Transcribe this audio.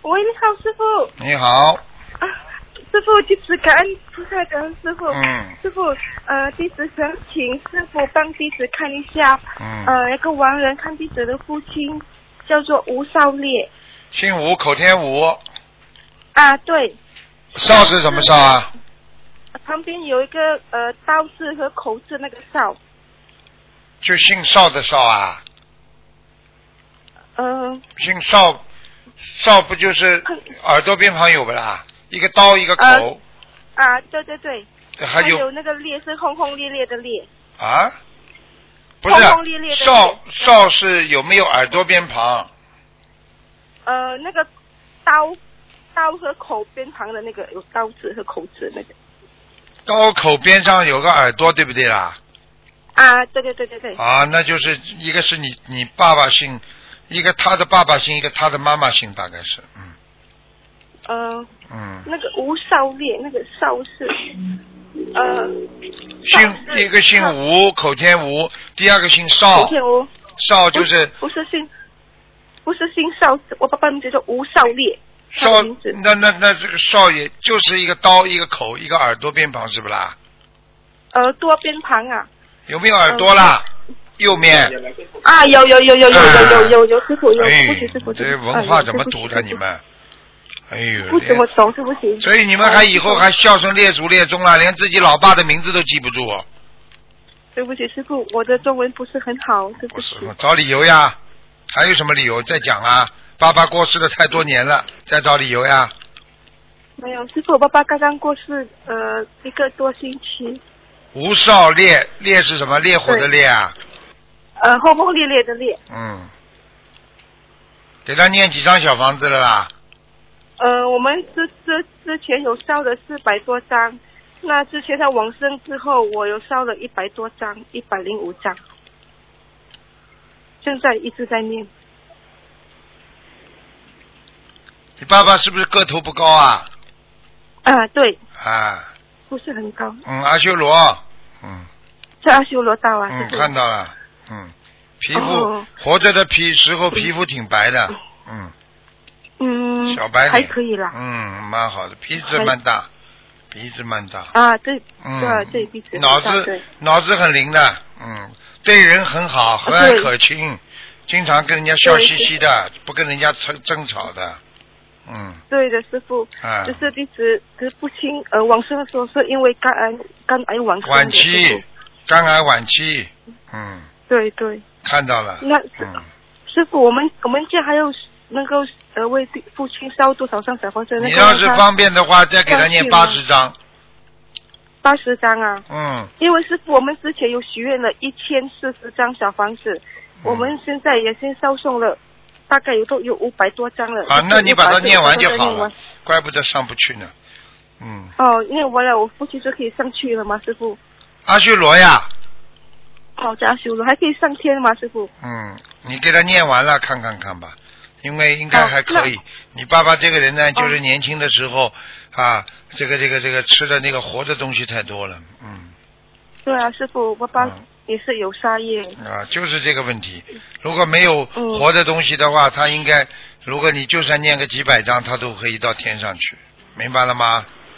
喂，你好，师傅。 你好。 啊，师傅，弟子感恩菩萨，感恩师傅。师傅，弟子想请师傅帮弟子看一下，那个亡人看弟子的父亲叫做吴少烈。 姓吴，口天吴。 啊，对。 少是什么少啊？ 旁边有一个刀字和口字那个少。 就姓邵的邵啊？姓邵，邵不就是耳朵边旁有不啦？一个刀一个口。 对对对。 还有那个烈是轰轰烈烈的烈。 啊？不是， 轰轰烈烈的烈。 邵是有没有耳朵边旁？ 那个刀和口边旁的那个有刀字和口字那个。 刀口边上有个耳朵，对不对啦？ 对对对对对。 那就是一个是你爸爸姓，一个他的爸爸姓，一个他的妈妈姓，大概是那个吴少烈，那个少是一个姓吴，口天吴，第二个姓邵。 口天吴。 邵就是不是姓邵，我爸爸名字叫吴少烈。 邵，那这个邵也就是一个刀，一个口，一个耳朵边旁，是不啦？ 耳朵边旁啊。 有没有耳朵啦？右面。 有，师傅有，对不起师傅。 这文化怎么读的你们？哎呦， 不怎么懂，对不起。 所以你们以后还孝顺列祖列宗了，连自己老爸的名字都记不住。 对不起师傅，我的中文不是很好，对不起。 找理由呀？还有什么理由？再讲啊！爸爸过世了太多年了，再找理由呀？ 没有，师傅，我爸爸刚刚过世1个多星期。 吴少烈，烈是什么？烈火的烈啊？ 轰轰烈烈的烈。 给他念几张小房子了啦？ 我们之前有烧了400多张，那之前他往生之后，我有烧了100多张，105张，现在一直在念。 你爸爸是不是个头不高啊？ 对。不是很高。 阿修罗。 是阿修罗道啊。 看到了。皮肤活着的时候皮肤挺白的。小白脸。 还可以啦。 蛮好的，鼻子蛮大。 对。对，鼻子。 脑子很灵的。对人很好，和蔼可亲，经常跟人家笑嘻嘻的，不跟人家争吵的。 对的，师傅。就是弟子的父亲往生的时候是因为肝癌往生的。 晚期，肝癌晚期。 对对。 看到了。 那师傅，我们家还有能够为父亲烧多少张小房子？ 你要是方便的话，再给他念80张。 80张啊。因为师傅，我们之前有许愿了1040张小房子，我们现在也先烧送了。大概有500多张了。 那你把它念完就好了，怪不得上不去呢。 念完了，我父亲就可以上去了吗，师傅？ 阿修罗呀。 在阿修罗还可以上天吗，师傅？ 你给他念完了，看看吧，因为应该还可以。你爸爸这个人呢，就是年轻的时候这个吃的那个活的东西太多了。 对啊，师傅，爸爸也是有杀业。 就是这个问题。如果没有活的东西的话，他应该，如果你就算念个几百张，他都可以到天上去，明白了吗？